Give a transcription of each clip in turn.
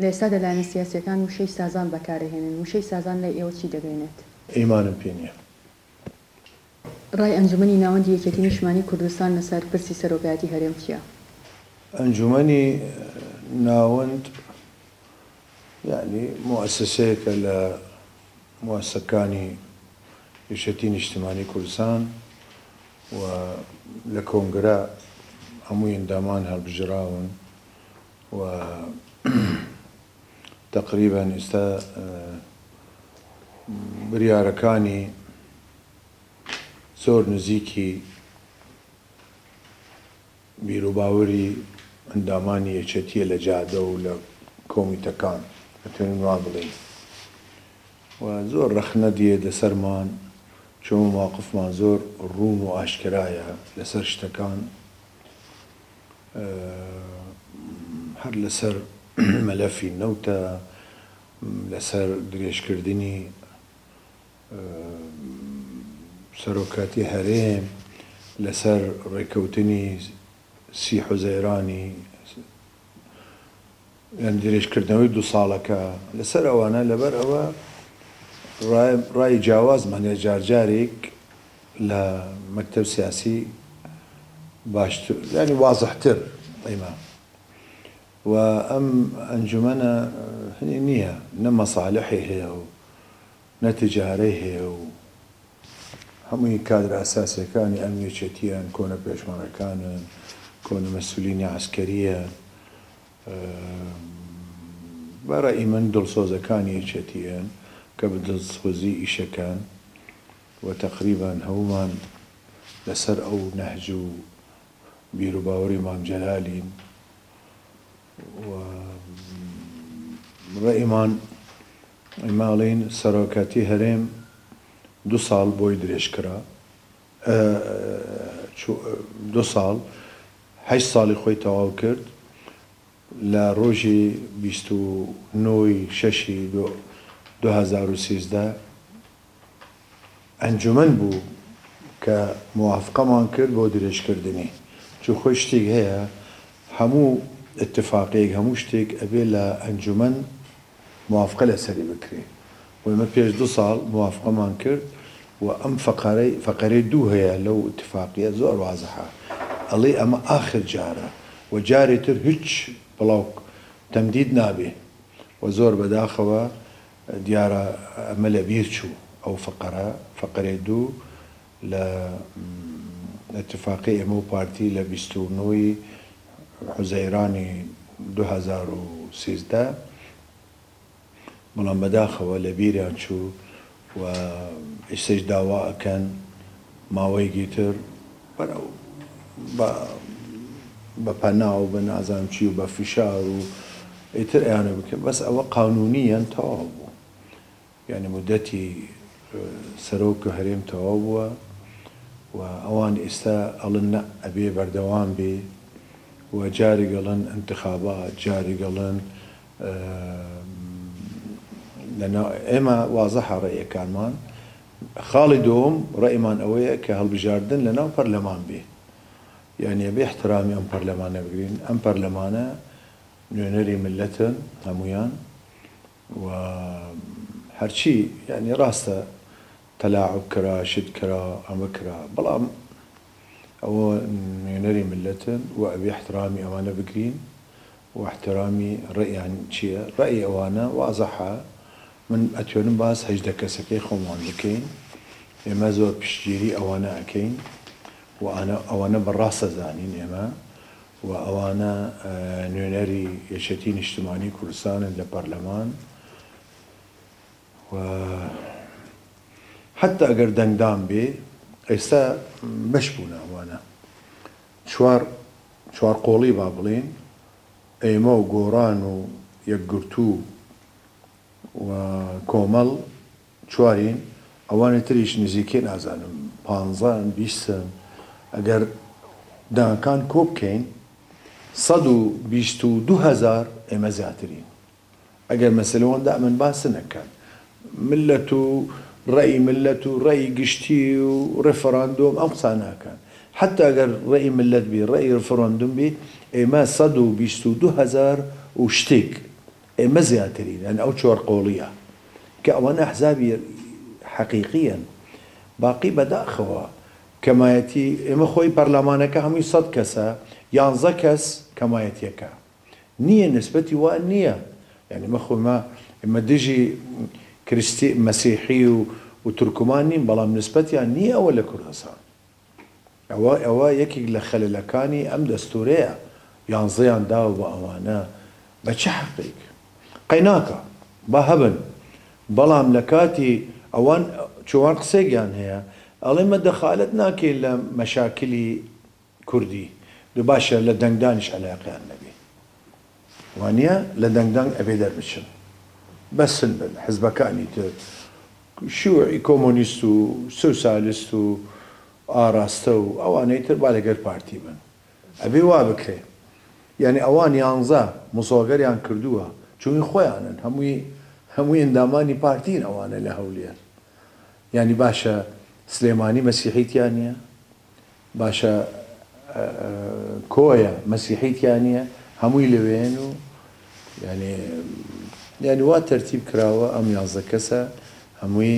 لە ئێستا دەلایەنە سیاسیەکان وشەی سازان بەکارهێنن وشەی سازان لە ئێوە چی دەگەێنێت؟ ئیمانم پێ نییە. ڕای ئەنجومەنی ناوەندی یەکێتی نیشتمانی کوردستان لەسەر پرسی سەرۆکایەتی هەرێم چییە؟ ئەنجومەنی ناوەند یعنی مؤسسەیەکە لە مؤسسەکانی یەکێتی نیشتمانی کوردستان و لە کۆنگرە هەموو ئەندامان هەڵبژراون و تقریبا ئێستا بریارەکانی زۆر نزیکی بیرروباوەری ئەندامانی یەکێتیە لە جادە و لە کۆمیتەکان ئەتوانین وا بڵێین و زۆر ڕەخنە دیێ لەسەرمان چۆن مواقفمان زۆر ڕوون و ئاشکرایە لەسەر شتەکان هەر لەسەر مەلەفی نەوتە لەسەر درێژکردنی سەرۆکاتی هەرێم لەسەر ڕێکەوتنی سی حوزەیرانی یان درێژکردنەوەی 2 ساڵەکە لەسەر ئەوانە لەبەر ئەوە ڕای جیاوازمانێ جارجارێک لە مەکتەب سیاسی باشتر ینی وازحتر ئەیما و ئەم ئەنجومەنە هەنێ نییە نە مەساڵحی هەیە و نە تجارەی هەیە و هەمووی کادرە ئەساسیەکانی ئەم یەکێتیان کۆنە پێشمەرگەکانن کۆنە مەسئولینی عەسکەریە بەڕای من دڵسۆزەکانی یەکێتیان کە بە دڵسۆزی ئیشەکان و تقریبان هەموومان لەسەر ئەو نەهج و بیرروباوەری مام جەلالین و ڕێئیمان ئەماڵین سەرۆکاتی هەرێم 2 ساڵ بۆی درێژکرا 2 ساڵ 8 ساڵی خۆی تەواو کرد لە ڕۆژی 29/6/2013 ئەنجومەن بوو کە موافقەمان کرد بۆ درێژکردنی چون خۆی شتێک هەیە هەموو اتفاقێک هەموو شتێک ئەبێ لە ئەنجومەن موافقە لەسەری بکرێ ومە پێش 2 ساڵ موافقەمان کرد و ئەم فەقەرەی 2 هەیە لەو اتفاقیە زۆر وازەحە ئەڵێ ئەمە ئاخر جارە و جارێ تر هیچ بڵاو تەمدید نابێ و زۆر بەداخەوە دیارە ئەمە لە بیر چوو ئەو فەقەرەی 2 لە اتفاقی ئەمە و پارتی لە 29 حوزەیرانی 2013 بەڵام بەداخەوە لە بیریان چوو و ئێستش داوا ئەکەن ماوەیەکی تر بەرەو بە پەنا و بە نازانم چی و بە فشار و ئیتر ئەیانە بکەن بەس ئەوە قانونیان تەواو بوو یعنی مدەتی سەرۆک هەرێم تەواو بووە و ئەوان ئێستا ئەڵن نە ئەبێ بەردەوام بێ و جاری گەڵن انتخابات جاری گەڵن ئێمە وازەحە ڕێیەکانمان خاڵی دوم ڕێیمان ئەوەیە کە هەڵبژاردن لەناو پەرلەمان بێ یعنی بێ احترامی ئەم پەرلەمانە بگرین ئەم پەرلەمانە نوێنەری ملەتن هەمویان و هەرچی یعنی ڕاستە تەلاعب کرا شت کرا ئەمە کرا بەڵام ئەوە نوێنەری ملەتن و ئەبێ احترامی ئەوانە بگرین و احترامی ڕێیان چییە ڕێی ئەوانە وازەحە من ئەتوێنم باس 18 کەسەکەی خۆمان بکەین ئێمە زۆر پشتگیری ئەوانە ئەەکەین و ئەوانە بەڕاستە زانین ئێمە و ئەوانە نوێنەری یەکێتی نیشتمانی کوردستانن لە پەرلەمان و حتا ئەگەر دەنگدان بێ ئێستا بەش بوون ئەوانە چوار قۆڵی با بڵێن ئێمە و گۆڕان و یەکگرتوو و کۆمەڵ چوارین ئەوانە تریش نزیکێ نازانم 15-20 ئەگەر دانکان کۆ بکەین 122,000 ئێمە زیاترین ئەگەر مەسەلەوەندا من باس نەکەن ملەت و ڕێی ملەت و ڕێی گشتی و ڕێفەڕاندۆم ئەم قسە ناکەن حتا ئەگەر ڕێی ملەت بی ڕێی ڕێفەڕاندۆم بی ئێمە 122,000 و شتێک ئێمە زیاترین ئەن ئەو چۆرقۆڵیە کە ئەوەنە ئەحزابی حەقیقیەن باقی بەداخەوە کەمایەتی ئێمە خۆی پەرلەمانەکە هەمووی 100 کەسە 11 کەس کەمایەتیەکە نییە نسبەتی وان نییە یعنی مە خۆمە ئێمە دژی کریستی مەسیحی و تورکمان نین بەڵام نسبەتیان نییە ئەوە لە کوردستان ئەوە یەکێک لە خەلەلەکانی ئەم دەستورەیە 11یان داوە بە ئەوانە بە چه حەقێک قەیناکە با هەبن بەڵام لە کاتی ئەوان چۆوان قسێکیان هەیە ئەڵێ مە دەخالەت ناکەین لە مەشاکلی کوردی دو باشە لە دەنگدانیش عەلاقەیان نەبێ وانە لە دەنگدان ئەبێ دەربچن بەسن بن حزبەکانی تر شیوعی کۆمۆنیست و سوسیالیست و ئاراستە و ئەوانەی تر با لەگەر پارتی بن ئەبێ وا بکرێ یعنی ئەوان 11 مسۆگەریان کردووە چونی خۆیانن هەمووی ئەندامانی پارتین ئەوانە لە هەولێر یعنی باشە سلێمانی مەسیحیتیان نییە باشە کۆیە مەسیحیتیان نییە هەمووی لەوێن و یعنی وا تەرتیب کراوە ئەم 11 کەسە هەمووی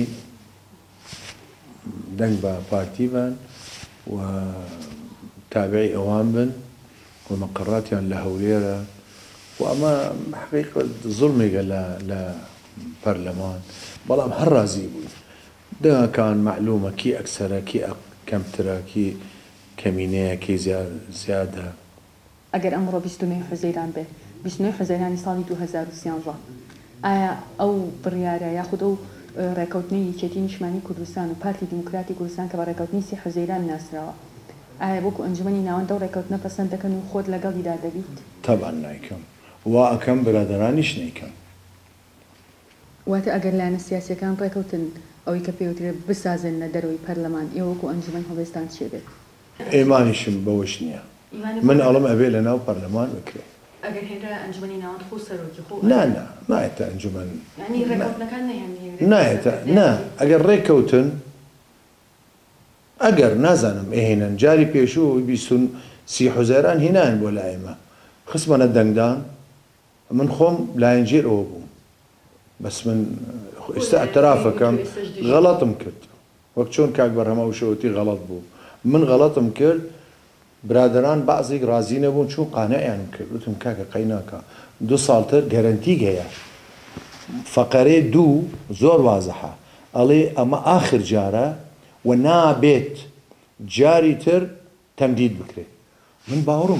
دەنگ بە پارتی بن و تابعی ئەوان بن و مەقەڕاتیان لە هەولێرە و ئەمە حقیقەت زوڵمێکە لە پەرلەمان بەڵام هەر رازی بووین دەنگەکان معلومە کی ئەکسەرە کی کەمترە کی کەمینەیە کی زیادە ئەگەر ئەمڕۆ 29 حوزەیران بێ 29 حوزەیرانی ساڵی 2013 ئایا ئەو بڕیارە یاخود ئەو ڕێکەوتنی یەکێتی نیشتیمانی کوردستان و پارتی دیموکراتی کوردستان کە بە ڕێکەوتنی 30 حوزەیران ناسراوە ئایا بۆکو ئەنجومەنی ناوەندە و ڕێکەوتنە پەسەند دەکەن و خۆت لەگەڵیدا دەبیت؟ تەبان نایکەم وا ئەەکەم برادەرانیش نیکەم واتە ئەگەر لایەنە سیاسیەکان ڕێکەوتن ئەوەی کە پێوترێ بسازن لە دەرەوەی پەرلەمان ئێوە وەکو ئەنجومەن هەڵوێستان چێ بێت؟ ئێمانیشم بەوەش نییە من ئەڵم ئەبێ لە ناو پەرلەمان بکرێت ئەگەر هێرە ئەنجومەنی ناوەند خۆ سەرۆکی خۆ نایەتە ئەنجومەن ینی ڕێکەوتنەکان نایەتە نا ئەگەر ڕێککەوتن ئەگەر نازانم ئێهێنن جاری پێشوو 20 حوزەیران هینان بۆ لایمە خسمەنە دەنگدان من خۆم لایەنگیر ئەوە بووم بەس من ئێستا ئەترافەکەم غەڵەتم کرد وەک چۆن کاک بەرهەمە وشەوەتی غەڵەت بوو من غەڵەتم کرد برادران بەعزێک ڕازی نەبوون چوون قانەعیان کرد وتم کاکە قەیناکە 2 ساڵتر گەرەنتی هەیە فەقەرەی 2 زۆر وازەحە ئەڵێ ئەمە ئاخر جارە و نابێت جاری تر تەمدید بکرێت من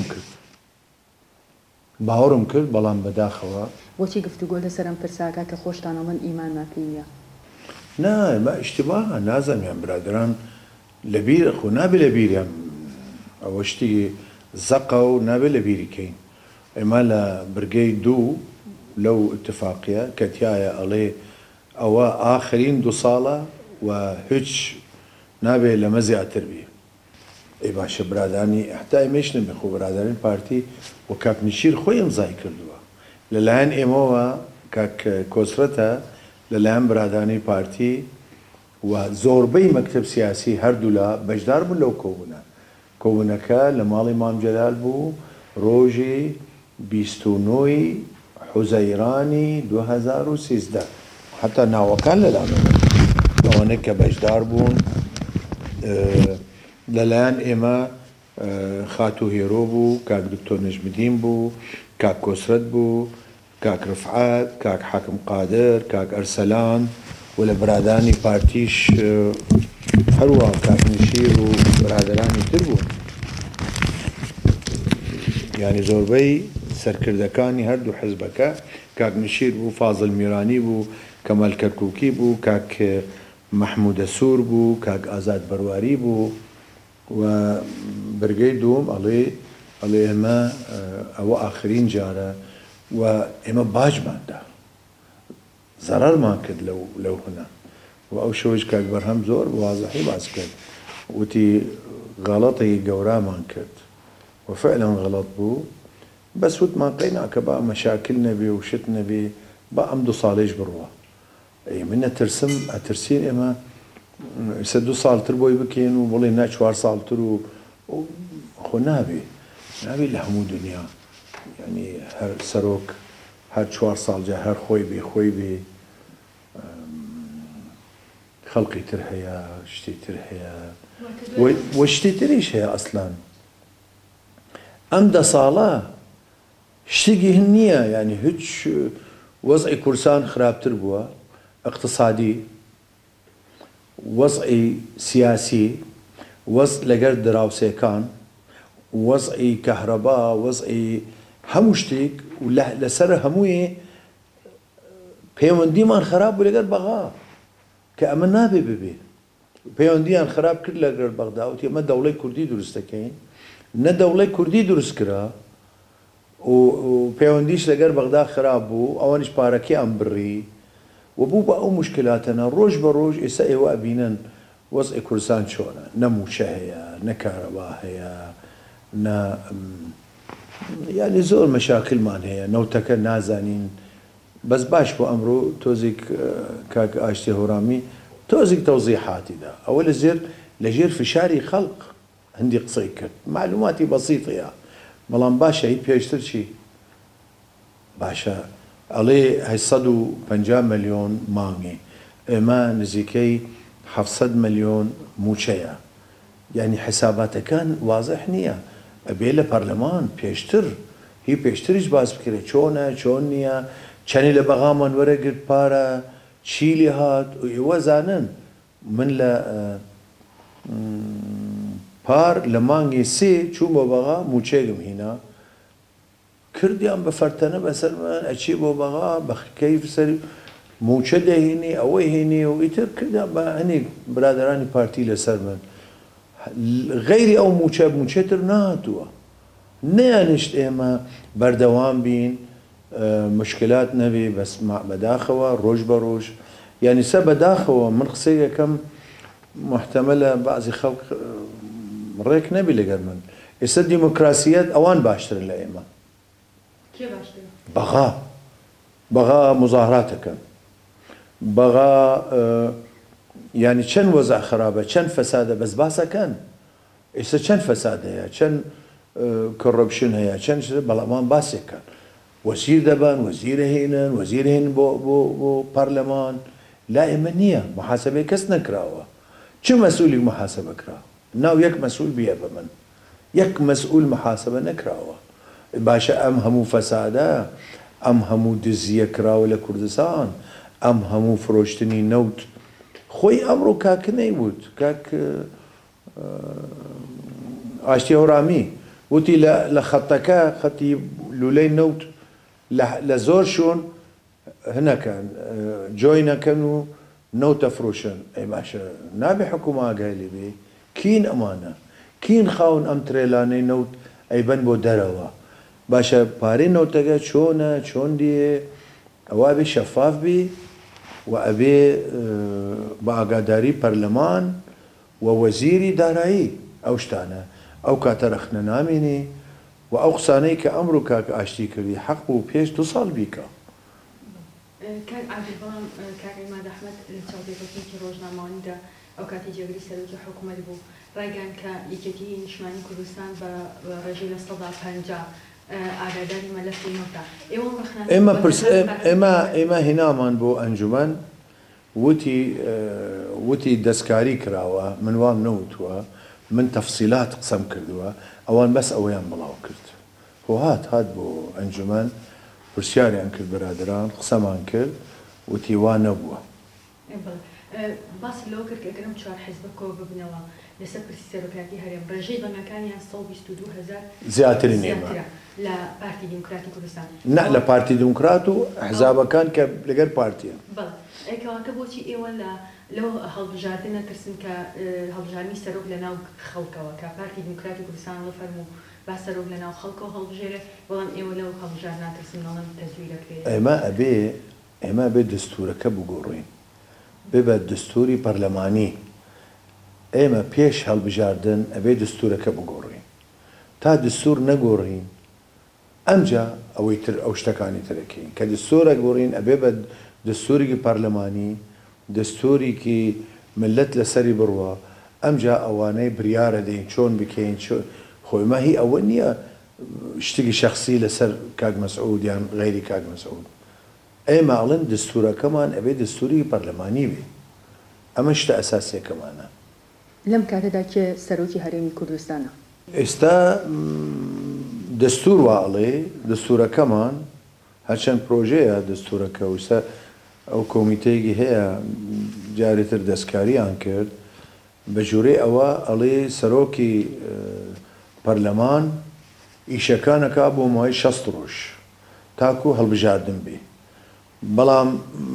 باوەڕم کرد بەڵام بەداخەوە بۆچی گفتوگۆ لەسەرم پرساکە کە خۆشتانەوەن ئیمان ناکەینە ئەمە ئیشتیباهە نازانیان برادران لەبیر خۆ نابێ لە بیریان ئەوە شتی زەقە و نابێت لە بیریکەین ئێمە لە برگەی 2 لەو اتفاقیە کەتیایە ئەڵێ ئەوە ئاخرین 2 ساڵە و هیچ نابێت لەمە زیاتر بێ ئەی باشە برادانی حتا ئێمەش نەبێ خۆ برادرین پارتی و کاک نشیر خۆی ئەمزای کردووە لەلایەن ئێمەوە کاک کۆسرەتە لەلایەن برادانی پارتی و زۆربەی مەکتەب سیاسی هەردوو لە بەشدار بوون لەو کۆبوونەکە لە ماڵی مام جەلال بوو ڕۆژی 29 حوزەیرانی 2013 حتا ناوەکان لەلامەوە ئەوانە کە بەشدار بوون لەلایەن ئێمە خاتو هێرۆ بوو کاک دکتۆر نەجمدین بوو کاک کۆسرەت بوو کاک ڕفعات کاک حاکم قادر کاک ئەرسەلان و لە برادانی پارتیش هەروە کاک نشیر و برادرانی تر بوون یعنی زۆربەی سەرکردەکانی هەردوو حزبەکە کاک نشیر بوو فازڵ میرانی بوو کەمال کەرکووکی بوو کاک مەحموودە سوور بوو کاک ئازاد بەرواری بوو و برگەی دووەم ئەڵێ ئێمە ئەوە ئاخرین جارە و ئێمە باجماندا زەرەرمان کرد لەو هەنا و ئەو شەوەش کاک بەرهەم زۆر وازەحی باز کرد وتی غەڵەتێکی گەورامان کرد و فعلا غەڵەت بوو بەس وتمان قەیناکە با مەشاکل نەبێ و شت نەبێ با ئەم 2 ساڵێش بڕوە من ئەترسین ئێمە 2 ساڵتر بۆی بکەین و بڵێ نا 4 ساڵتر و خۆ نابێ لە هەموو دنیا ینی هەر سەرۆک هەر 4 ساڵجا هەر خۆی بێ خەڵقی تر هەیە شتی تر هەیە وە شتی تریش هەیە ئەسلان ئەم 10 ساڵە شتێکی هەن نییە ینی هیچ وەزعی کوردستان خراپتر بووە اقتصادی وەزعی سیاسی وەزع لەگەر دراوسێکان وەزعی کەهرەبا وەزعی هەموو شتێک و لەسەر هەمووی پەیوەندیمان خراپ بوو لەگەر بەغا کە ئەمە نابێ ببێ پەیوەندیان خراپ کرد لەگەر بەغدا وتی ئەمە دەوڵەی کوردی دروست دەکەین نە دەوڵەی کوردی دروست کرا و پەیوەندیش لەگەر بەغدا خراپ بوو ئەوانیش پارەکەی ئەم بڕی و بوو بە ئەو مشکلاتەنە ڕۆژ بە ڕۆژ ئێستا ئێوە ئەبینن وەزعی کوردستان چۆنە نە موچە هەیە نە کارەبا هەیە نە یعنی زۆر مەشاکلمان هەیە نەوتەکە نازانین بەس باش بۆ ئەمڕۆ تۆزێک کاک ئاشتی هەورامی تۆزێک تەوزیحاتیدا ئەوە لەژێر فشاری خەڵق هەندی قسەی کرد معلوماتی بەسیطەیە بەڵام باشە هی پێشتر چی باشە ئەڵێ 850 ملیۆن مانگی ئێمە نزیکەی 700 ملیۆن موچەیە یعنی حساباتەکان وازح نییە ئەبێ لە پەرلەمان پێشتر هی پێشتریش باس بکرێت چۆنە چۆن نییە چەنی لە بەغامان وەرەگرت پارە چی لێ هات و ئێوە زانن من لە پار لە مانگی 3 چوو بۆ بەغا موچێگم هینا کردیان بە فەرتەنە بەسەر من ئەچی بۆ بەغا بە کەیف سەر موچە دەهێنی ئەوەی هێنی و ئیتر کردیان بە هەنێک برادرانی پارتی لەسەر من غەیری ئەو موچێتر نهاتووە نەیانشت ئێمە بەردەوام بین مشکلات نەبێ بەس بەداخەوە ڕۆژ بە ڕۆژ یعنی سە بەداخەوە من قسەی یەکەم محتەمەلە بەعزی خەڵک ڕێک نەبی لەگەر من ئێستا دیموکراسیەت ئەوان باشترن لە ئێمە بەغا مزاهراتەکەن بەغا ینی چەند وەزع خراپە چەند فەسادە بەس باسەکەن ئێستا چەند فەساد هەیە چەند کۆڕۆپشن هەیە چەند بەڵامان باسێکەن وەزیر دەبن وەزیرە هێنن وەزیر هێن بۆ پەرلەمان لا ئێمە نییە محاسبەی کەس نەکراوە چ مەسئولی محاسبە کرا ناو یەک مەسئول بێ بە من یەک مەسئول محاسبە نەکراوە باشە ئەم هەموو فەسادە ئەم هەموو دزیە کراوە لە کوردستان ئەم هەموو فرۆشتنی نەوت خۆی ئەمڕۆ کاکنەی وت کاک ئاشتی هەورامی وتی لە خەتەکە خەتی لولەی نەوت لە زۆر شۆن هەنەکەن جۆی نەکەن و نەوتە فرۆشن ئەی باشە نابێ حکومە ئاگای لێ بێ کین ئەمانە کین خاون ئەم ترێلانەی نەوت ئەیبەن بۆ دەرەوە باشە پارەی نەوتەکە چۆنە چۆن دیێ ئەوە بێ شەفاف بێ و ئەبێ بە ئاگاداری پەرلەمان و وەزیری دارایی ئەو شتانە ئەو کاتە رەخنە نامێنێ و ئەو قسانەی کە ئەمڕۆ کاک ئاشتی کردی حەق بوو پێش 2 ساڵ بیکە کاک عادل بەڵام کاک عیماد ئەحمەد لە چاوپێکەوتنێکی ڕۆژنامەوانیدا ئەو کاتی جێگری سەرۆکی حکوومەت بوو ڕایگەیاند کە یەکێتی نیشتمانی کوردستان بە ڕێژەی لە 150 ئاگاداری مەلەفی نەوتە ئێمە هێنامان بۆ ئەنجومەن وتی دەستکاری کراوە من وام نەوتووە من تەفسیلات قسەم کردووە ئەوان بەس ئەوەیان بڵاو کرد هات بۆ ئەنجومەن پرسیاریان کرد برادران قسەمان کرد وتی وا نەبووە باسی لەوە کرد کە ئەگەرم 4 حیزبە کۆ ببنەوە لەسەر پرسی سەرۆکایەتی هەرێم ڕێژەی بەنگەکانیان 122,000 زیاترین ئێمە لە پارتی دیموکراتی کوردستان نە لە پارتی دیموکرات و حزابەکان کە لەگەر پارتیە ئەیکەواتە بۆچی ئێوە لەو هەڵبژاردن نەترسن کە هەڵبژاردننی سەرۆک لە ناو خەڵکەوە کە پارتی دیموکراتی کوردستان لە فەرموو با سەرۆک لە ناو خەڵکەوە هەڵبژێرێت بەڵام ئێوە لەو هەڵبژار ناترسن ناڵم تەزویرەکرێت ئێمە بێ دەستورەکە بگۆڕین ببە دستوری پەرلەمانی ئێمە پێش هەڵبژاردن ئەبێ دستورەکە بگۆڕین تا دستور نەگۆڕین ئەمجا ئەوەی تر ئەو شتەکانی ترەکەین کە دستورە گۆڕین ئەبێ بە دستورێکی پەرلەمانی دستورێکی ملت لەسەری بڕوە ئەمجا ئەوانەی بریارە دەین چۆن بکەین خۆی ماهی ئەوە نییە شتێکی شخصی لەسەر کاک مەسعود یان غیری کاک مەسعود ئێمە ئەڵێن دستورەکەمان ئەبێ دستوری پەرلەمانی بێ ئەمە شتە ئەساسیەکەمانە لەم کاتەدا کێ سەرۆکی هەرێمی کوردستانە ئێستا دەستور واڵێ دەستورەکەمان هەرچەند پرۆژەیە دەستورەکە وستا ئەو کۆمیتەیەکی هەیە جارێتر دەستکاریان کرد بە ژوورەی ئەوە ئەڵێ سەرۆکی پەرلەمان ئیشەکانەکە بۆ مای 60 ڕۆژ تاکو هەڵبژاردن بێ بەڵام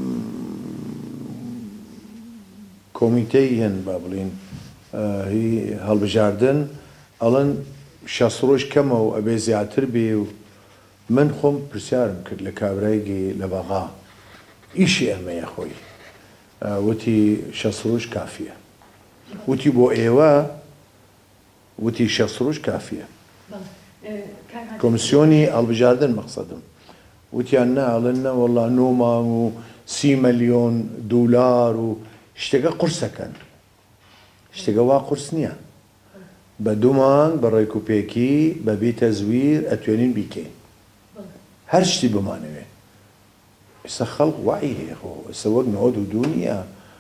کۆمیتەی هەن با بڵین هی هەڵبژاردن ئەڵەن 60 ڕۆژ کەمەوە ئەبێ زیاتر بێ و من خۆم پرسیارم کرد لە کابرایگی لە بەغا ئیشی ئەمەیە خۆی وتی 60 ڕۆژ کافیە وتی بۆ ئێوە وتی 60 ڕۆژ کافیە کۆمسیۆنی هەڵبژاردن مەقسەدم وتیان ناڵن نەوەڵا 9 مانگ و 30 مەلیۆن دولار و شتێکە قورسەکەن شتێکە وا قورس نییە بە 2 مانگ بە ڕێکوپێکی بەبێ تەزویر ئەتوێنین بیکەین هەر شتی بمانەوێ ئێستا خەڵق وعی هەیە خۆ ئێستا وەک 92 نییە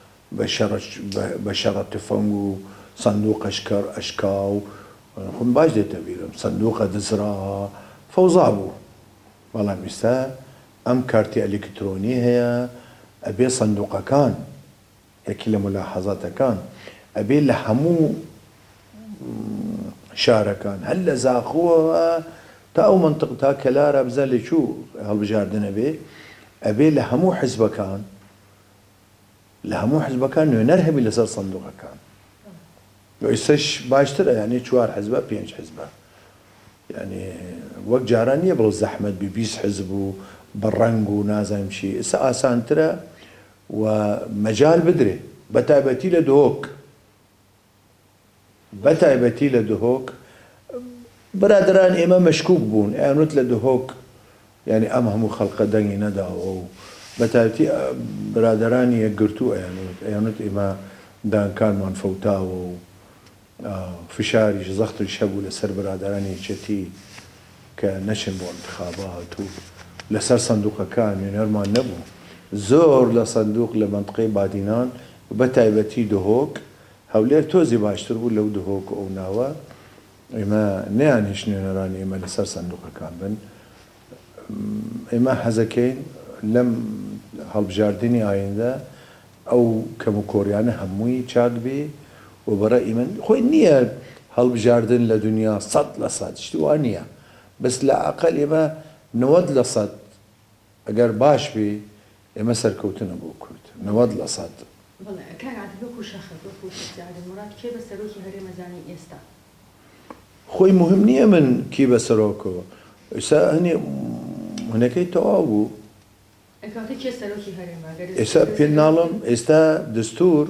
بە شەڕە تفەنگ و سندوق ئەشکا و خۆم باش دێتە بیرم سندوقە دزرا فەوزا بوو بەڵام ئێستا ئەم کارتی ئەلکترۆنی هەیە ئەبێ سندوقەکان یەکی لە ملاحەزاتەکان ئەبێ لە هەموو شارەکان هەر لە زاخۆوە تا ئەو منطق تا کەلارە بزە لێچوو هەڵبژاردنە بێ ئەبێ لە هەموو حزبەکان نوێنەر هەبی لەسەر سندوقەکان ئێستاش باشترە یعنی 4 حزبە 5 حزبە یعنی وەک جاران نییە بڵ زەحمەت بی 20 حزب و بە ڕەنگ و نازانم چی ئێستا ئاسانترە و مەجال بدرێ بەتایبەتی لە دهۆک بەتایبەتی لە دهۆک برادران ئێمە مەشکوک بوون ئەیانوت لە دهۆک یعنی ئەم هەموو خەڵقە دەنگی نەداوە و بەتایبەتی برادرانی یەکگرتوو ئەیانوت ئێمە دانکانمان فەوتاوە و فشاریش زەختش هەبوو لەسەر برادرانی یەکێتی کە نەچن بۆ انتخابات و لەسەر سندوقەکان نوێنەرمان نەبوو زۆر لە سندوق لە منطقەی بادینان بەتایبەتی دهۆک هەولێر تۆزی باشتر بوو لەو دهۆک ئەو ناوە ئێمە نەیان هیچ نوێنەرانی ئێمە لەسەر سندوقەکان بن ئێمە حەزەکەین لەم هەڵبژاردننی ئایندە ئەو کەم و کۆریانە هەمووی چاک بێ و بەڕێی من خۆی نییە هەڵبژاردن لە دنیا 100% شتوان نییە بەس لە عەقەل ئێمە 90% ئەگەر باش بێ ئێمە سەرکەوتنە بۆ کورد 90%. خۆی مهم نییە من کی بە سەرۆکەوە ئێستا هەنێ هەنەکەی تەواو بوو ئێستا پێ ناڵم ئێستا دستور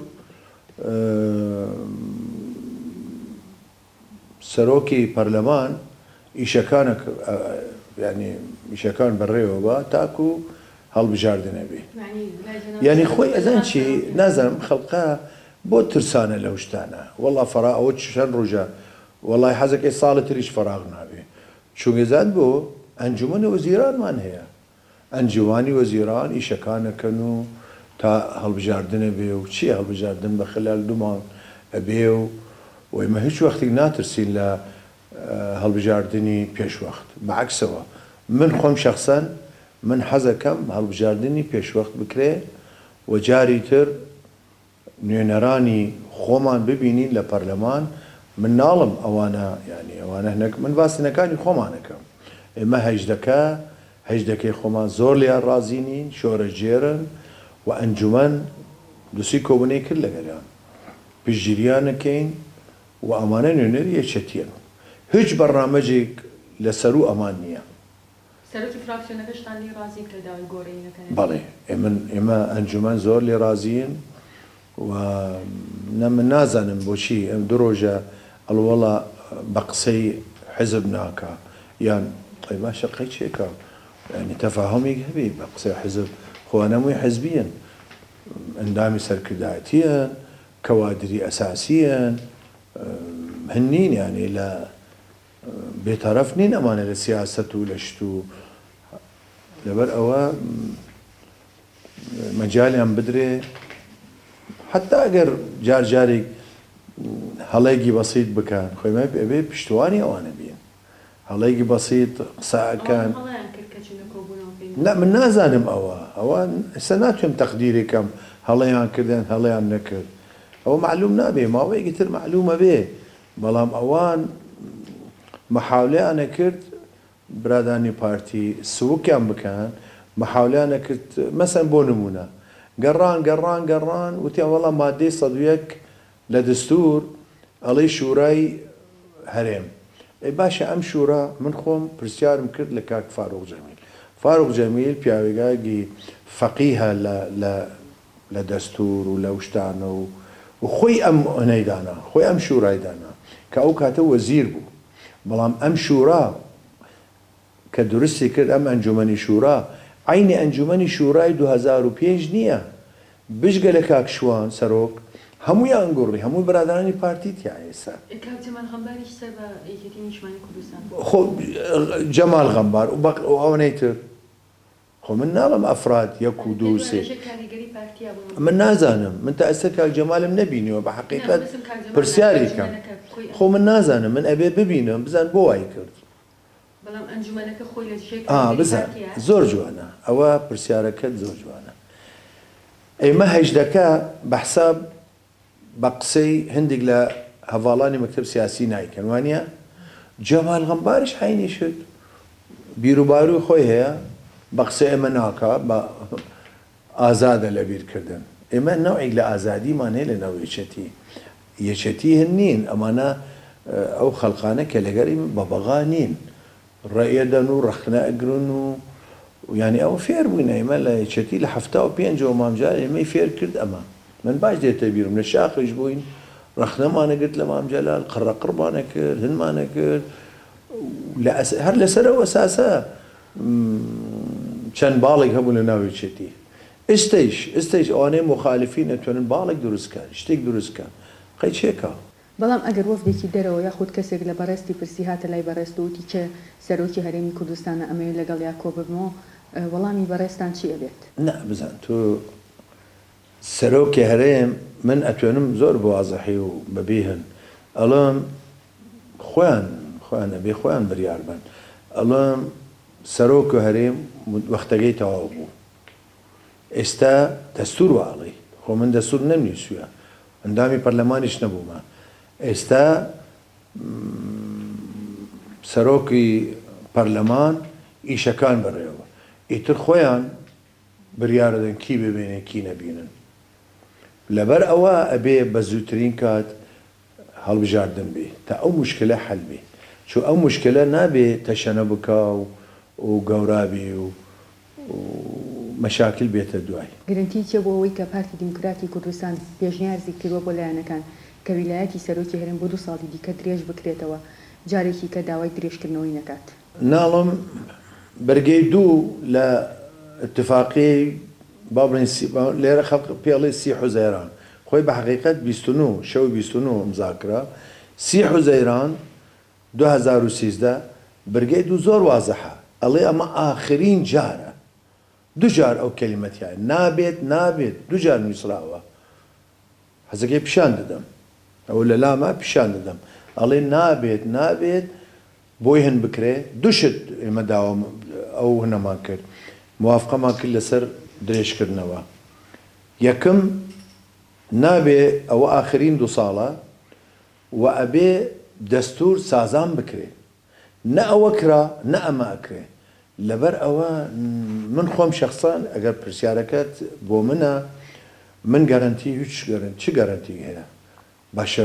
سەرۆکی پەرلەمان ئیشەکانە ینی ئیشەکان بەڕێوە بە تاکو هەڵبژاردنە بێ ینی خۆی ئەزان چی نازانم خەڵقا بۆ ترسانە لەو شتانە وەڵا فەرا ئەوە چەند ڕۆژە وەڵای حەزەکەی ساڵی تریش فەراغ نابێ چونگەزان بۆ ئەنجومەنی وەزیرانمان هەیە ئەنجوانی وەزیران ئیشەکانەکەن و تا هەڵبژاردنە بێ و چی هەڵبژاردن بە خلال 2 مانگ ئەبێ و ئێمە هیچ وەختێک ناترسین لە هەڵبژاردننی پێشوەخت بەعکسەوە من خۆم شەخسەن من حەزەکەم هەڵبژاردننی پێشوەخت بکرێ و جاری تر نوێنەرانی خۆمان ببینین لە پەرلەمان من ناڵم ئەوانە ینی ئەوانە من باسنەکانی خۆمانەکەم ئێمە هەژدەکەی خۆمان زۆر لیان ڕازی نین شۆرەژێرن و ئەنجومەن دووسی کۆبوونەی کرد لەگەلیان پشتگیریانەکەین و ئەمانە نوێنەری یەکێتیەن هیچ بەڕنامەجێک لەسەر و ئەمان نییە بەڵێ ئێمە ئەنجومەن زۆر لێ ڕازیین و من نازانم بۆچی ئەم 2 ڕۆژە ئەڵوەڵا بە قسەی حزب ناکە یان باشە قەی چێکە ینی تەفاهەمێک هەبێ بە قسەی حزب خۆوانەمووی حزبیەن ئەندامی سەرکردایەتیەن کەوادری ئەساسیەن هەنین یانێ بێتەرەف نین ئەمانە لە سیاست و لە شت و لەبەر ئەوە مەجالیان بدرێ حتا ئەگەر جار جارێک هەڵەیەکی بەسیط بکەن خۆی ئەبێ پشتوانی ئەوانە بین هەڵەیەکی بەسیط قسەکان نه من نازانم ئەوە ئێستا ناتوێم تەقدیرێکم هەڵەیان کردن هەڵەیان نەکرد ئەوە معلوم نابێ ماوەیەکی تر معلومە بێ بەڵام ئەوان مەحاولەیانە کرد برادانی پارتی سووکیان بکەن مەحاولەیانە کرد مەسەن بۆ نمونە گەڕان وتیان وەڵام مادەی 101 لە دەستور ئەڵەی شورای هەرێم باشە ئەم شورا من خۆم پرسیارم کرد لە کاک فاروق جەمیل پیاوێگایەکی فەقیهە لە دەستور و لە شتانە و خۆی ئەم هەنەیدانا خۆی ئەم شورایدانا کە ئەو کاتە وەزیر بوو بەڵام ئەم شورا کە درستی کرد ئەم ئەنجومەنی شورا عینی ئەنجومەنی شورای 2005 نییە بژگە لە کاک شوان سەرۆک هەموویان گوڕی هەموو برادرانی پارتی تیا ئێستا جەمال غەمبار و ئەوەی تر خۆ من ناڵم ئەفراد یەک و دوو سێ من نازانم من تا ئێستا کاک جەمالم نەبینیەوە بە حەقیقەت پرسیاری کەم خۆ من نازانم من ئەبێ ببینم بزان بۆ وای کرد بزان زۆر جوانە ئەوە پرسیارەکەت زۆر جوانە ئێمە هەژدەکە بەحساب بە قسەی هەندێک لە هەڤاڵانی مەکتەب سیاسی نایکەن وانە جەمال غەمباریش حینی شت بیرروباروی خۆی هەیە بە قسە ئێمە ناکە بە ئازادە لە بیرکردن ئێمە نەوعێک لە ئازادیمان هەیە لە ناو یەکێتی هەن نین ئەمانە ئەو خەڵقانە کە لەگەری بە بەغا نین ڕێدەن و ڕەخنە ئەگرن و ینی ئەو فێر بووینە ئێمە لە یەکێتی لە 75 مامجار ئێمەی فێر کرد ئەمە من باش دێتە بیرم لە شاخش بووین ڕەخنەمانە گرت لە مامجەلال قڕەقڕمانە کرد هەنمانە کرد هەر لەسەرەوە ئەساسە چەند باڵێک هەبوو لە ناو یەکێتی ئێستەیش ئەوانەی مخالفین ئەتوانن باڵێک دروستکە شتێک دروستکە قەی چێکە بەڵام ئەگەر وەفدێکی دەرەوە یاخود کەسێک لە بەڕێستی پرسی هاتە لای بەڕێست وتی کە سەرۆکی هەرێمی کوردستانە ئەمەوێت لەگەڵ یا کۆ ببمەوە وەڵامی بەڕێستان چی ئەبێت؟ نه بزان تۆ سەرۆکی هەرێم من ئەتوێنم زۆر بوازەحی و بەبیهن ئەڵم خۆیان ئەبێ خۆیان بڕیار بن ئەڵم سەرۆک و هەرێم وەختەکەی تەواو بوو ئێستا دەستور واڵی خۆ من دەستور نەمنووسویە ئەندامی پەرلەمانیش نەبوومە ئێستا سەرۆکی پەرلەمان ئیشەکان بڕێەوە ئیتر خۆیان بڕیارەدەن کی ببێنێ کی نەبینن لەبەر ئەوە ئەبێ بە زووترین کات هەڵبژاردن بێ تا ئەو مشکلە حەل بێ چون ئەو مشکلە نابێ تەشەنە بکا و گەورابی و مەشاکل بێتە دوای گرنگی چێ بۆ ئەوەی کە پارتی دیموکراتی کوردستان پێشنیارزی کردوە بۆ لایەنەکان کە ویلایەتی سەرۆکی هەرێم بۆ 2 ساڵی دیکە درێژ بکرێتەوە جارێکی کە داوای درێژکردنەوەی نەکات ناڵم بەرگەی دوو لە اتفاقی بابڵین لێرە خەڵق پێڵێ 30 حوزەیران خۆی بە حەقیقەت 29 شەو 29 ئەمزاکرا 30 حوزەیران 2013 بەرگەی دوو زۆر وازەحە ئەڵێ ئەمە ئاخرین جارە دوجار ئەو کەلیمەتیان نابێت دوجار نووسراوە حەزەکەی پیشان دەدەم ئەو لە لامە پیشان دەدەم ئەڵێ نابێت بۆی هەن بکرێ دووشت ئێمە داوام ئەو هەنەمان کرد موافقەمان کرد لەسەر درێژکردنەوە یەکەم نابێ ئەوە ئاخرین 2 ساڵە و ئەبێ دەستور سازان بکرێ نە ئەوە کرا نە ئەمە ئەکرێ لەبەر ئەوە من خۆم شخصان ئەگەر پرسیارەکەت بۆ منە من گەرنتی هیچ چ گەرنتی هەیە باشە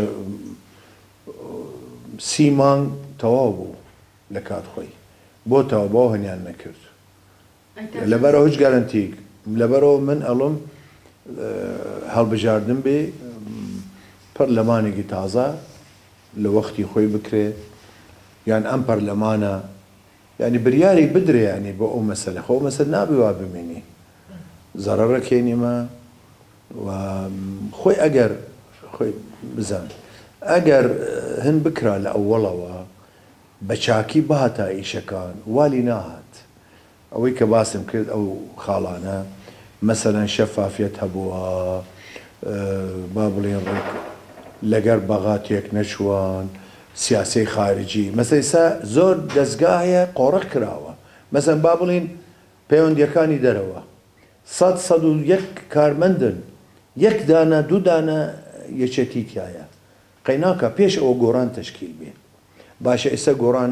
30 مانگ تەواو بوو لە کات خۆی بۆ تەوا بۆ هەنیان نەکرد لەبەرەوە هیچ گەرنتی لەبەرەوە من ئەڵم هەڵبژاردن بێ پەرلەمانێکی تازە لە وەختی خۆی بکرێ یان ئەم پەرلەمانە ینی بریاری بدرێ ینی بۆ ئەو مەسەلە خۆ مەسەل نابێ وا بمێنی زەرەڕەکێنیمە و خۆی ئەگەر خۆی بزان ئەگەر هەن بکرا لە ئەووەڵەوە بەچاکی بهاتە ئیشەکان والی ناهات ئەوەی کە باسم کرد ئەو خاڵانە مەسەلەن شەفافیەت هەبووە با بڵێن لەگەر بەغاتێک نەچوان سیاسی خارجی مەسەی زۆر دەستگایە قۆڕق کراوە مەسەن با بڵین پەیوەندیەکانی دەرەوە 100 کارمەندن یەک دانە دوو دانە یەکێتی تایە قەیناکە پێش ئەوە گۆڕان تەشکیل بێ باشە ئێستا گۆڕان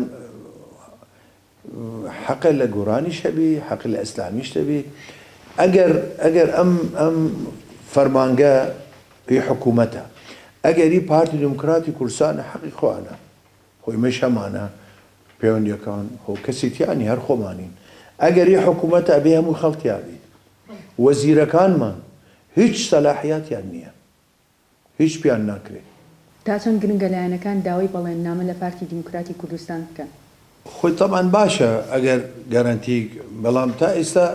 حەقە لە گۆڕانیش هەبی حەق لە ئەسلامیش دەبی ئەگەر ئەم فەرمانگە پێی حکوومەتە ئەگەری پارتی دموکراتی کوردستانە حەقی خۆیانە خۆی مەش هەمانە پەیوەندیەکان هۆ کەسێتیانی هەر خۆمانین ئەگەری حکوومەتە ئەبێ هەموو خەڵکیابی وەزیرەکانمان هیچ سەلاحیاتیان نییە هیچ پیان ناکرێت تا چەند گرنگە لایەنەکان داوای بەڵێننامە لە پارتی دیموکراتی کوردستان بکەن خۆی تەمان باشە ئەگەر گەرانتی بەڵام تا ئێستا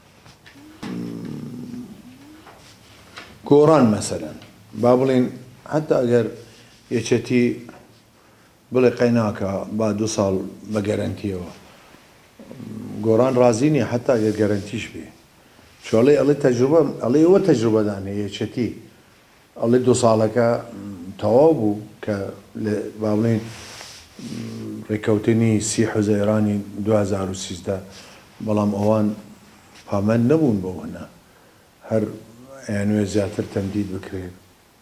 گۆڕان مەسەلەن با بڵین حتا ئەگەر یەکێتی بڵێ قەیناکە با 2 ساڵ بە گەرانتیەوە گۆڕان ڕازی نیە حتا ئەگەر گەرانتیش بێ چۆڵێ ئەڵێ تەجروبە ئەڵێ ئەوە تەجروبەدان هەیە یەکێتی ئەڵێ 2 ساڵەکە تەواو بوو کە با بڵین ڕێکەوتنی 30 حوزەیرانی 2013 بەڵام ئەوان پامەند نەبوون بەوەنە هەر یانوێ زیاتر تەمدید بکرێت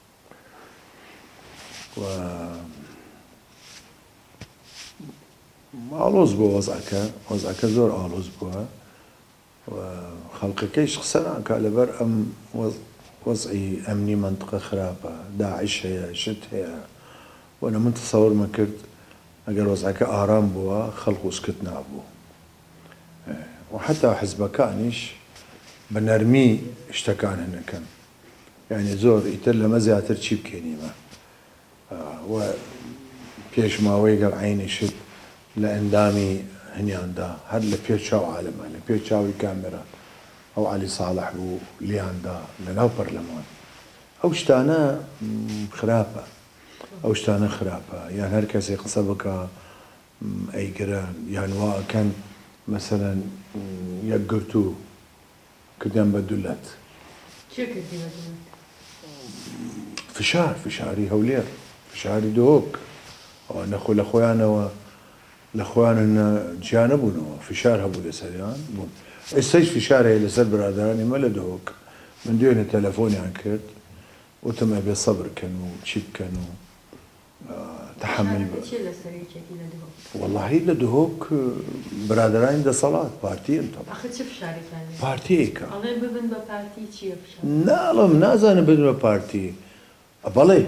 ئاڵۆز بوو وەزعەکە زۆر ئاڵۆز بووە خەڵقەکەیش قسە ناکا لەبەر ئەم وەزعی ئەمنی منطقە خراپە داعش هەیە شت هەیە وەنە من تەسەوڕمە کرد ئەگەر وەزعەکە ئارام بووە خەڵق وسکت نابوو وحتا حزبەکانیش بە نەرمی شتەکان هەنەکەن یعنی زۆر ئیتر لەمە زیاتر چی بکەینیمە پێش ماوەی گەڵ عینی شت لە ئەندامی هەنیاندا هەر لە پێ چاو عالەمە لە پێ چاوی کامێرا ئەو عەلی ساڵح بوو لیاندا لەناو پەرلەمان ئەو شتانە خراپە ئەو شتانە خراپە یان هەر کەسێک قسە بکە ئەیگرن یان وا ئەکەن مەسەلەن یەک گرتو کردیان بە دولەت فشاری هەولێر فشاری دۆک نەخۆ لە خۆیانەوە لە خۆیان جیا نەبوونەوە فشار هەبوو لەسەریان بوون ئێستاش فشارەیە لەسەر برادرانی مە لە دۆک من دوێنێ تەلەفۆنیان کرد وتم ئەبێ سەبرکەن و چی بکەن و تحمل واللهی لە دهۆک برادرانی دەسەڵات پارتیەن پارتیەکە ناڵم نازانم بدن بە پارتی بەڵێ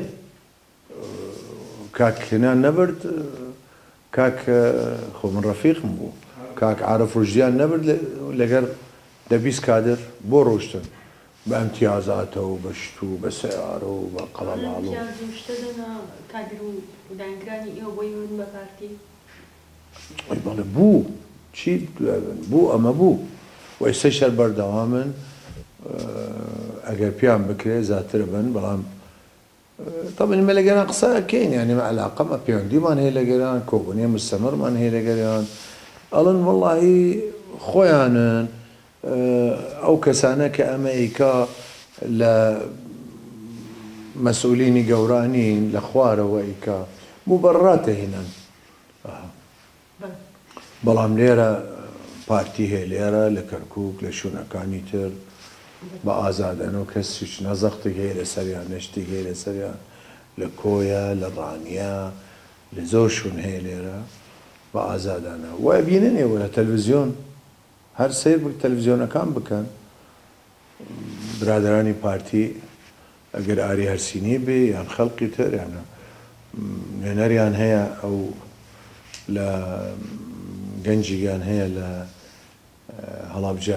کاکێنان نەبرد کاک خۆ من ڕەفیقم بوو کاک عارف ڕژدیان نەبرد لەگەر لە 20 کادر بۆ ڕۆشتن بە ئەمتیازاتەوە و بە شت و بە سیارە و بە قەڵەماڵ و بەڵێ بوو چی بوو ئەمە بوو و ئێستا شەر بەردەوامن ئەگەر پیان بکرێ زیاتر بن بەڵام طبعا ما لقينا قصة كين يعني مع العلاقة ما بيون دي ما هي لقينا كوبونية مستمر ما هي لقينا أظن والله خويانا أو كسانا كأمريكا لمسؤولين جورانين لأخواره وإيكا مبررات هنا بلام ليرة بارتي هي ليرة لكركوك لشونا كانيتر بآزاد أنو كسيش نزقت غير سريان نشتي غير سريان لكويا لرانيا لزوشون هي ليرة بآزاد أنا وأبينني ولا تلفزيون هر سير بالتلفزيون كان بكان برادراني بارتي أجر آري هرسيني بي يعني خلقي تر يعني نريان هي أو لا جنجي كان هي لا هلابجا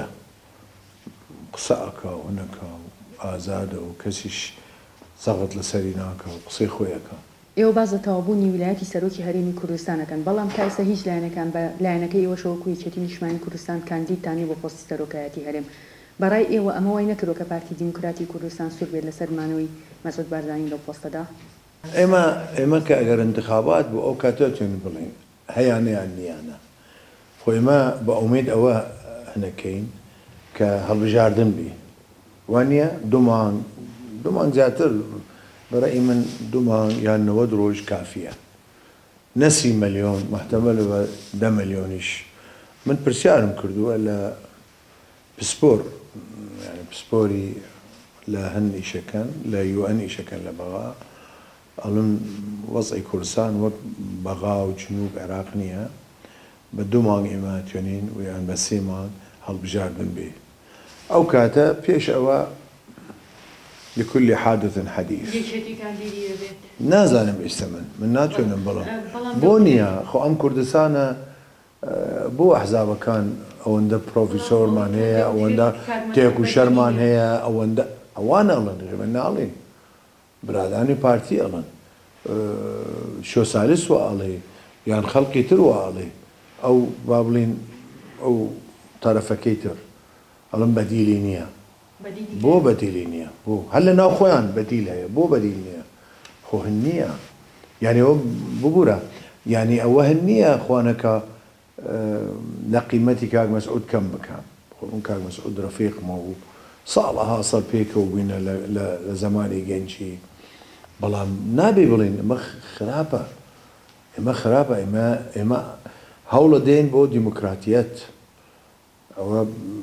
قسەکە و نەکە و ئازادە و کەسیش سەغت لەسەری ناکە و قسەی خۆیەکە ئێوە باز لە تەواوبوونی ویلایەتی سەرۆکی هەرێمی کوردستانەکەن بەڵام تا ئێستا هیچ لایەنەکان بە لایەنەکەی ئێوەشەوەکو یەکێتی نیشتیمانی کوردستان کاندیدتانی بۆ پۆستی سەرۆکایەتی هەرێم بەڕای ئێوە ئەمە وای نەکردووە کە پارتی دیموکراتی کوردستان سوور بێت لەسەر مانەوەی مەسعود بارزانی لەو پۆستەدا ئێمە کە ئەگەر انتخابات بوو ئەو کاتە توێن بڵێن هەیانە یان نیانە خۆی ئێمە بە ئومێد ئەوە هەنەکەین کە هەڵبژاردن بی وانە دومان زیاتر بەڕێی من 2 یان 90 ڕۆژ کافیە نەسی مەلیۆن محتەمەل بە 10 ملیۆنیش من پرسیارم کردووە لە پسپۆری لە هەن ئیشەکەن لە UN ئیشەکەن لە بەغا ئەڵم وەزعی کوردستان وەک بەغا و جنوب عێراق نییە بە 2 مانگ ئێمە توێنین و یان بە 3 مانگ هەڵبژاردن بێ ئەو کاتە پێش ئەوە لكل حادث حديث نازانم ئێستا من ناتوانم بڵم بۆ نییە خۆ ئەم کوردستانە بۆ ئەحزابەکان ئەوەندە پرۆفیسۆرمان هەیە ئەوەندە تێک و شەرمان هەیە ئەوەندە ئەوان ئەڵن من ناڵێن برادانی پارتی ئەڵن شۆسالیست وە ئەڵێ یان خەڵقی تر وە ئەڵێ ئەو با بڵین ئەو تەرەفەکەی تر ئەڵم بەدیلی نییە بۆ بەدیلی نییە بۆ هەر لە ناو خۆیان بەدیل هەیە بۆ بەدیل نییە خۆ هەن نییە یعنی ئەوە ببوورە یعنی ئەوە هەن نییە خوانەکە لە قیمەتی کاک مەسعود کەم بکەم خۆ من کاک مەسعود ڕەفیقمە و ساڵەها سەڵ پێکەوە بووینە لە زەمانی گەنجی بەڵام نابێ بڵێن ئەمە خراپە ئێمە هەوڵە دێن بۆ دیموکراتیەت ئەوە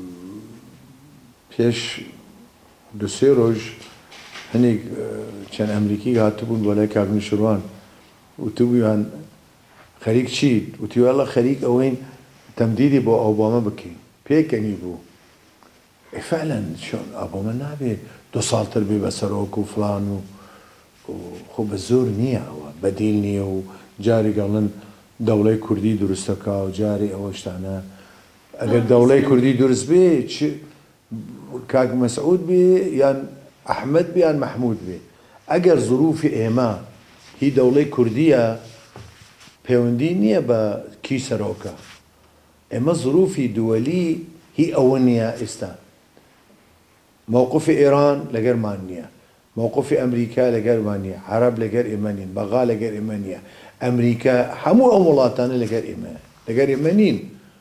پێش 2-3 ڕۆژ هەنێک چەند ئەمریکی هاتبوون بۆ لای کاک نوشروان وتبوویان خەریک چیت وتیواڵە خەریک ئەوەین تەمدیدی بۆ ئۆبامە بکەین پێکەنی بوو فعلا چۆن ئۆبامە نابێت 2 ساڵتر بێ بەسەرۆک و فلان و خۆ بە زۆر نییە ئەوە بەدیل نییە و جاری گەڵن دەوڵەی کوردی دروستەکە و جاری ئەوە شتانە ئەگەر دەوڵەی کوردی دروست بێ کاک مەسعود بێ یان ئەحمەد بێ یان مەحموود بێ ئەگەر زروفی ئێمە هی دەوڵەی کوردیە پەیوەندی نییە بە کی سەرۆکە ئێمە زروفی دووەلی هی ئەوە نییە ئێستا مووقفی ئێران لەگەرمان نییە مووقفی ئەمریکا لەگەرمان نییە عەرەب لەگەر ئێمە نین بەغا لەگەر ئێمە نییە ئەمریکا هەموو ئەو وڵاتانە لەگەر ئێمە نین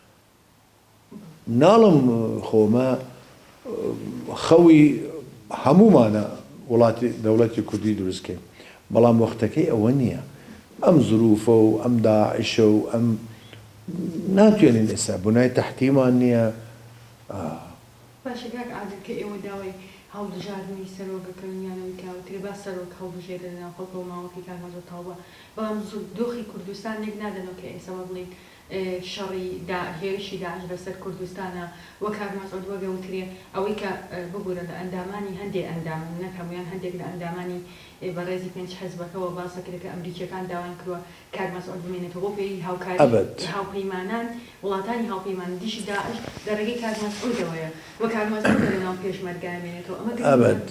ناڵم خۆمە خەوی هەمومانە وڵاتی دەوڵەتی کوردی دروستکەین بەڵام وەختەکەی ئەوە نییە ئەم زروفە و ئەم داعشە و ئەم ناتوێنین ئێستا بنای تەحتیمان نییە باشە کاک عادل کە ئێوە داوای هەڵبژاردننی سەرۆکەکەن یانەوەی کاوتری با سەرۆک هەڵبژێرە لەناو خەڵکە و ماوەکەی کاک مەسعود تاوبە بەڵام دۆخی کوردستان نێک نادەنەوە کە ئێستا بڵین شەڕی هێرشی داعش بەسەر کوردستانە وەک کاک مەسعود وەگەوترێ ئەوەی کە ببوورە لە ئەندامانی هەندێک ئەندام نەک هەمویان هەندێک لە ئەندامانی بەڕێزی 5 حەزبەکەەوە باسەکرێت کە ئەمریکیەکان داوان کردووە کاک مەسعود بمێنێتەوە بۆ پێی هاوکاری هاوپەیمانان وڵاتانی هاوپەیمان دیشی داعش دەرەگەی کاک مەسعودەوەیە وە کاک مەسعود لەناو پێشمەرگای مێنێتەوە ئەبەد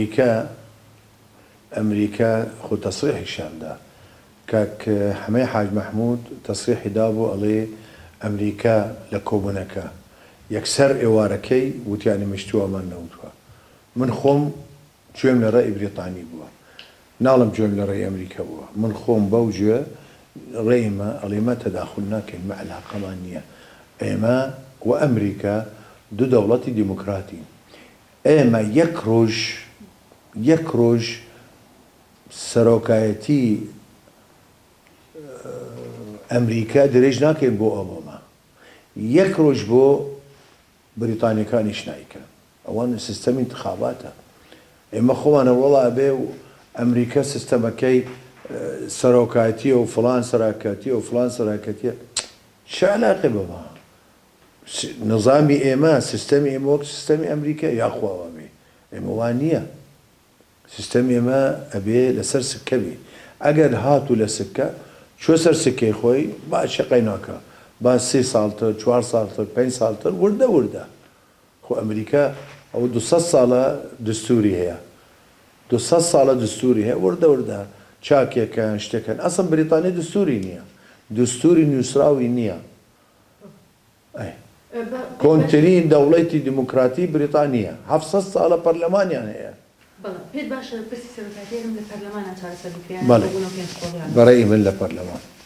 ئەمریکا خۆ تەسریحیشاندا کاک حەمەی حاج مەحموود تەسریحی دابوو ئەڵێ ئەمریکا لە کۆبوونەکە یەکسەر ئێوارەکەی وتیانی مشتووەمان نەوتووە من خۆم گوێم لە ڕێی بریتانی بووە ناڵم گوێم لە ڕێی ئەمریکا بووە من خۆم بەو گوێ ڕێمە ئەڵێمە تەداخل ناکەین مە عەلاقەمان نییە ئێمە و ئەمریکا دوو دەوڵەتی دیموکراتین ئێمە یەک ڕۆژ سەرۆکایەتی ئەمریکا درێژ ناکەین بۆ ئۆباما یەک ڕۆژ بۆ بریتانیەکانیش نایکەن ئەوان سیستەمی انتخاباتە ئێمە خۆمانە وەڵا ئەبێ و ئەمریکا سیستەمەکەی سەرۆکایەتیە و فڵان سەرۆکایەتیە و فڵان سەرۆکایەتیە چه عەلاقەی بەوە نظامی ئێمە سیستەمی ئێمە وەک سیستەمی ئەمریکا یاخواوە بێ ئێمە وان نییە سیستەمی ئێمە ئەبێ لەسەر سکە بێ ئەگەر هاتوو لە سکە چۆ سەر سکەی خۆی با شەقەی ناکە با 3 ساڵتر 4 ساڵتر 5 ساڵتر وردە خۆ ئەمریکا ئەو 200 ساڵە دستوری هەیە 200 ساڵە دستوری هەیە وردە چاکێکەکان شتەکەن ئەسڵ بریتانی دستوری نییە دستوری نووسراوی نییە کۆنترین دەوڵەتی دیموکراتی بریتانیە 700 ساڵە پەرلەمانیان هەیە پێت باشە پرسی سەرۆکاتیێرم لە پەرلەمانە چارەسەر بکرێن بەڕێی من لە پەرلەمان